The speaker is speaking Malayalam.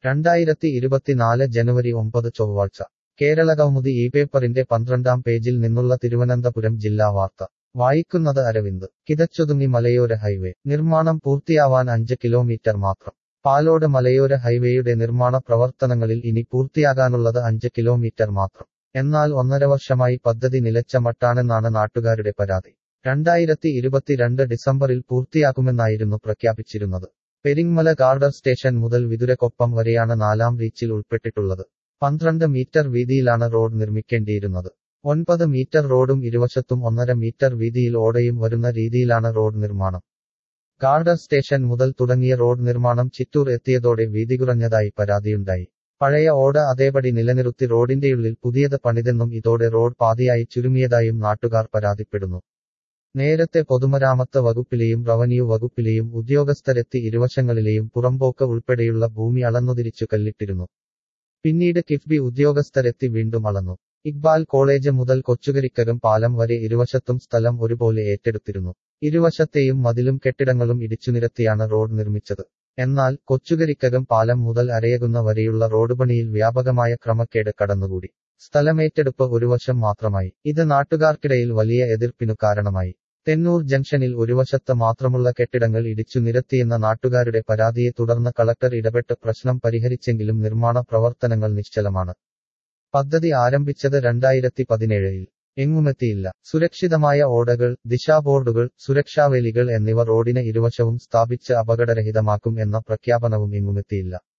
2024 ജനുവരി 9 ചൊവ്വാഴ്ച കേരളകൗമുദി ഈ പേപ്പറിന്റെ 12-ാം പേജിൽ നിന്നുള്ള തിരുവനന്തപുരം ജില്ലാ വാർത്ത വായിക്കുന്നത് അരവിന്ദ്. കിതച്ചൊതുങ്ങി മലയോര ഹൈവേ നിർമ്മാണം പൂർത്തിയാവാൻ 5 കിലോമീറ്റർ മാത്രം. പാലോട് മലയോര ഹൈവേയുടെ നിർമ്മാണ പ്രവർത്തനങ്ങളിൽ ഇനി പൂർത്തിയാകാനുള്ളത് 5 കിലോമീറ്റർ മാത്രം. എന്നാൽ 1.5 വർഷമായി പദ്ധതി നിലച്ച മട്ടാണെന്നാണ് നാട്ടുകാരുടെ പരാതി. 2022 ഡിസംബറിൽ പൂർത്തിയാക്കുമെന്നായിരുന്നു പ്രഖ്യാപിച്ചിരുന്നത്. പെരിങ്ങമല ഗാർഡർ സ്റ്റേഷൻ മുതൽ വിതുരക്കൊപ്പം വരെയാണ് 4-ാം റീച്ചിൽ ഉൾപ്പെട്ടിട്ടുള്ളത്. 12 മീറ്റർ വീതിയിലാണ് റോഡ് നിർമ്മിക്കേണ്ടിയിരുന്നത്. 9 മീറ്റർ റോഡും ഇരുവശത്തും 1.5 മീറ്റർ വീതിയിൽ ഓടയും വരുന്ന രീതിയിലാണ് റോഡ് നിർമ്മാണം. ഗാർഡർ സ്റ്റേഷൻ മുതൽ തുടങ്ങിയ റോഡ് നിർമ്മാണം ചിറ്റൂർ എത്തിയതോടെ വീതി കുറഞ്ഞതായി പരാതിയുണ്ടായി. പഴയ ഓട അതേപടി നിലനിർത്തി റോഡിന്റെയുള്ളിൽ പുതിയത് പണിതെന്നും ഇതോടെ റോഡ് പാതിയായി ചുരുങ്ങിയതായും നാട്ടുകാർ പരാതിപ്പെടുന്നു. നേരത്തെ പൊതുമരാമത്ത് വകുപ്പിലെയും റവന്യൂ വകുപ്പിലെയും ഉദ്യോഗസ്ഥരെത്തി ഇരുവശങ്ങളിലെയും പുറമ്പോക്ക് ഉൾപ്പെടെയുള്ള ഭൂമി അളന്നുതിരിച്ചു കല്ലിട്ടിരുന്നു. പിന്നീട് കിഫ്ബി ഉദ്യോഗസ്ഥരെത്തി വീണ്ടും അളന്നു. ഇക്ബാൽ കോളേജ് മുതൽ കൊച്ചുകരിക്കകം പാലം വരെ ഇരുവശത്തും സ്ഥലം ഒരുപോലെ ഏറ്റെടുത്തിരുന്നു. ഇരുവശത്തെയും മതിലും കെട്ടിടങ്ങളും ഇടിച്ചുനിരത്തിയാണ് റോഡ് നിർമ്മിച്ചത്. എന്നാൽ കൊച്ചുകരിക്കകം പാലം മുതൽ അരയകുന്ന വരെയുള്ള റോഡ് പണിയിൽ വ്യാപകമായ ക്രമക്കേട് കടന്നുകൂടി. സ്ഥലമേറ്റെടുപ്പ് ഒരു വശം മാത്രമായി. ഇത് നാട്ടുകാർക്കിടയിൽ വലിയ എതിർപ്പിനു കാരണമായി. തെന്നൂർ ജംഗ്ഷനിൽ ഒരു വശത്ത് മാത്രമുള്ള കെട്ടിടങ്ങൾ ഇടിച്ചു നിരത്തിയെന്ന നാട്ടുകാരുടെ പരാതിയെ തുടർന്ന് കളക്ടർ ഇടപെട്ട് പ്രശ്നം പരിഹരിച്ചെങ്കിലും നിർമ്മാണ പ്രവർത്തനങ്ങൾ നിശ്ചലമാണ്. പദ്ധതി ആരംഭിച്ചത് 2017-ൽ. എങ്ങുമെത്തിയില്ല. സുരക്ഷിതമായ ഓടകൾ, ദിശാബോർഡുകൾ, സുരക്ഷാവേലികൾ എന്നിവ റോഡിന് ഇരുവശവും സ്ഥാപിച്ച് അപകടരഹിതമാക്കും എന്ന പ്രഖ്യാപനവും എങ്ങുമെത്തിയില്ല.